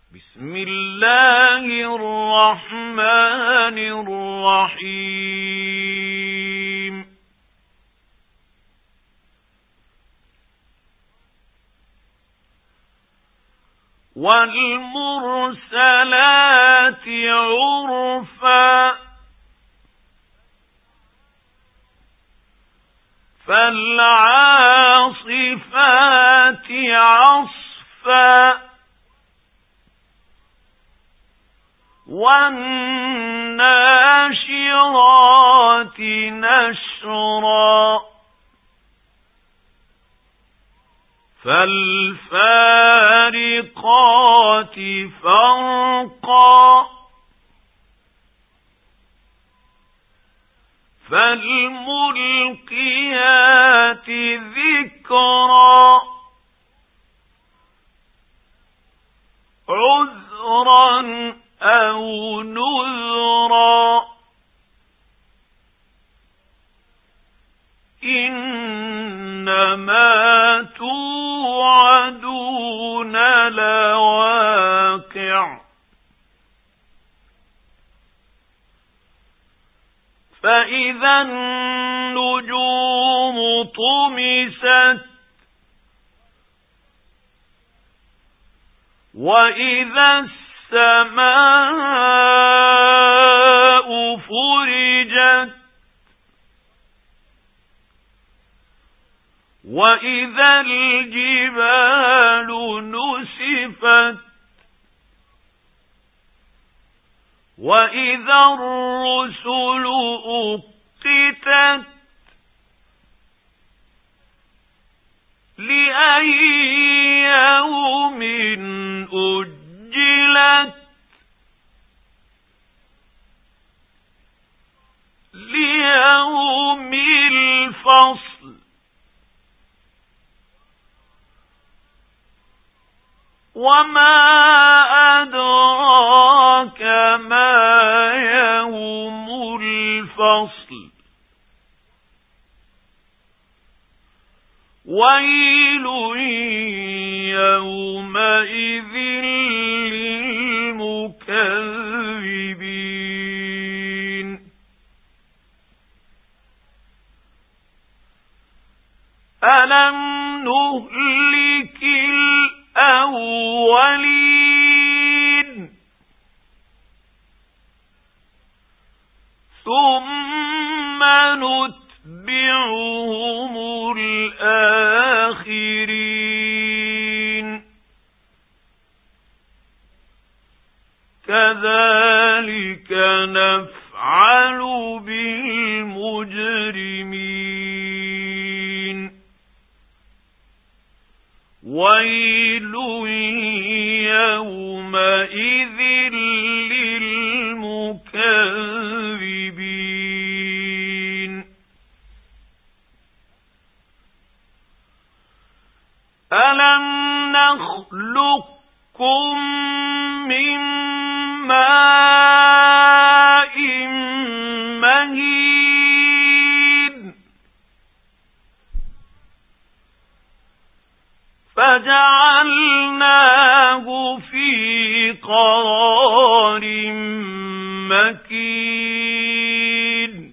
بسم الله الرحمن الرحيم والمرسلات عرفا فالعاصفات عصفا والناشرات نشرا فالفارقات فرقا فالملقيات ذكرا عذرا أو نذرا إنما توعدون لواقع فإذا النجوم طمست وإذا السماء فرجت وإذا الجبال نسفت وإذا الرسل أقتت لأي يوم أجلت ليوم الفصل وما أدراك ما يوم الفصل ويل يومئذ للمكذبين ألم نهلك الأولين ثم نتبعهم الآخرين كذلك نفعل بالمجرمين ويل يومئذ للمكذبين ألم نخلقكم من ماء مهين فجعلناه في قرار مكين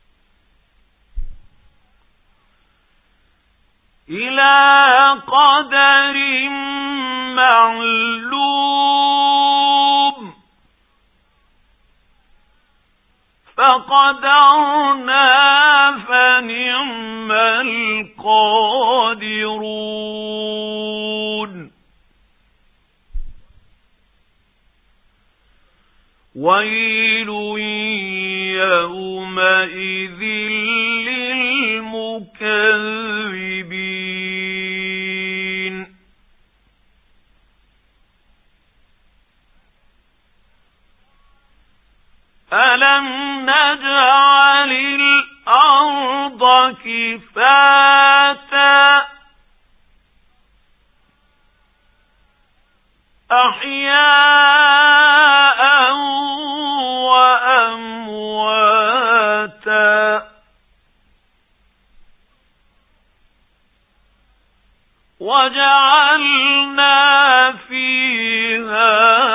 إلى قدر معلوم فقدرنا فنعم القادرون ويل يومئذ للمكذبين ألم نجعل الأرض كفاتا أحياء وأمواتا وجعلنا فيها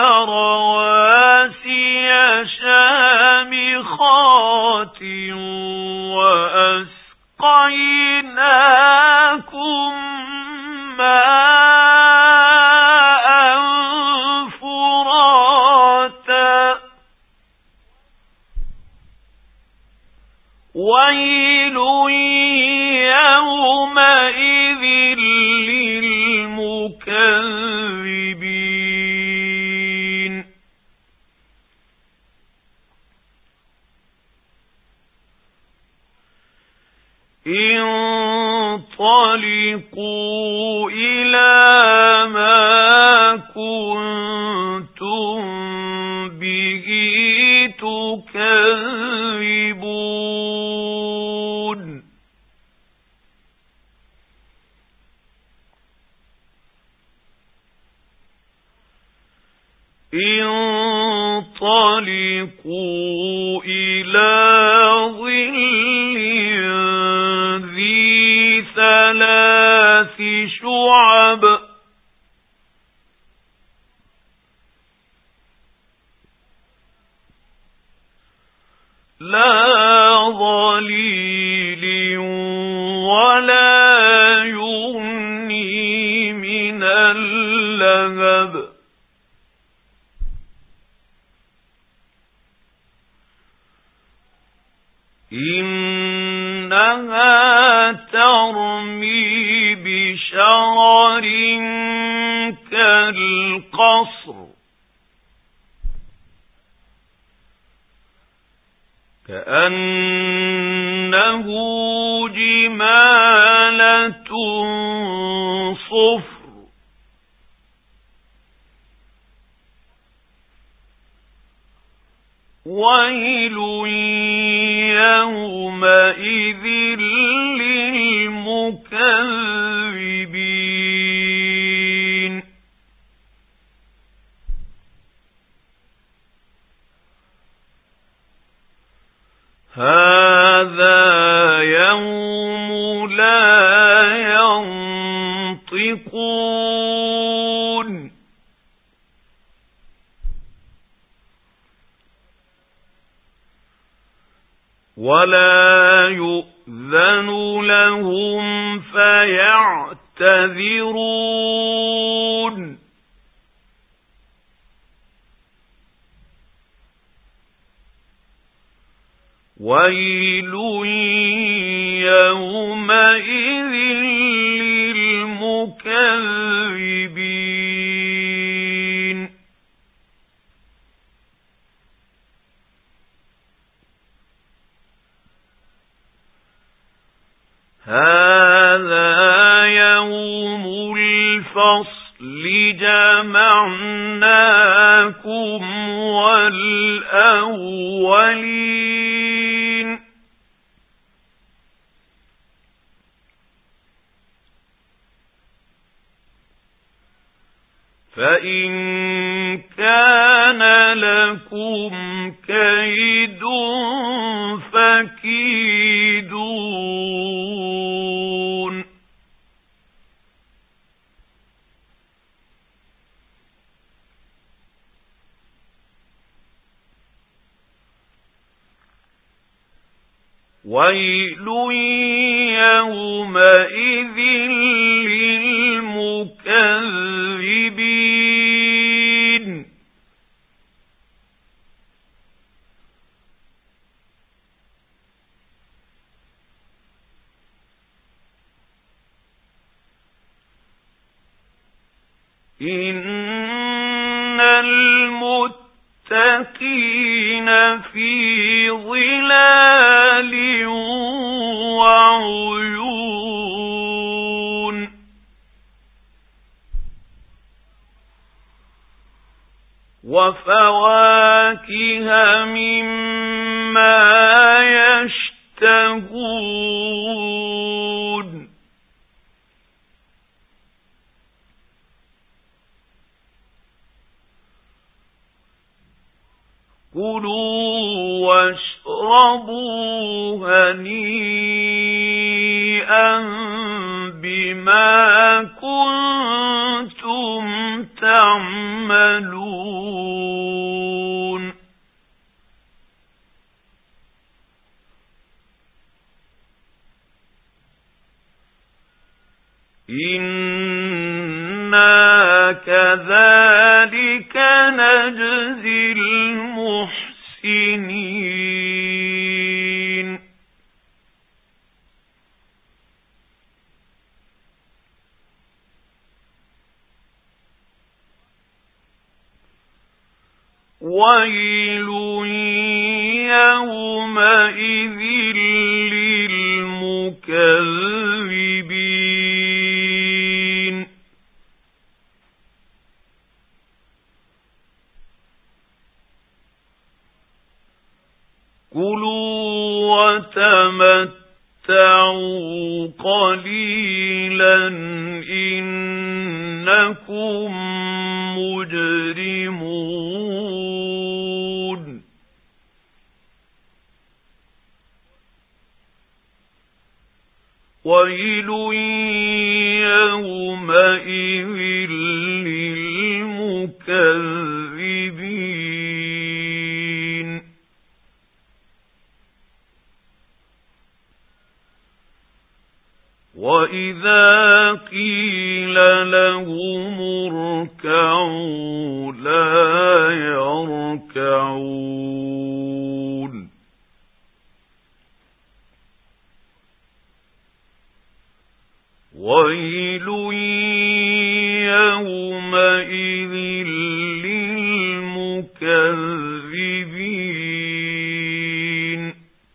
ويل يومئذ للمكذبين انطلقوا إلى ما كنتم به تكذبون انطلقوا إلى ظل ذي ثلاث شعب لا ظليل ولا يغني من اللهب إنها ترمي بشرر كالقصر كأنه جمالة صفر ويل يومئذ للمكذبين هذا يوم لا ينطقون ولا يؤذن لهم فيعتذرون ويل يومئذ للمكذبين هذا يوم الفصل جمعناكم والأولين فإن كان لكم كيد فكيدون ويل يومئذ للمكذبين إن المتقين في ظلال وعيون وفواكه مما يشتهون كلوا واشربوا هنيئا بما كنتم تعملون إنا كذلك نجزي المحسنين ويل يومئذ للمكذبين كلوا وتمتعوا قليلا إنكم مجرمون ويل يومئذ للمكذبين وإذا قيل لهم اركعوا لا يركعون ويل يومئذ للمكذبين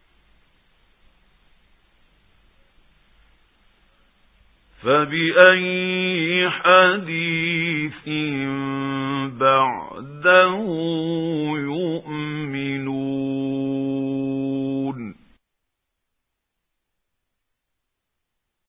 فبأي حديث بعده يؤمنون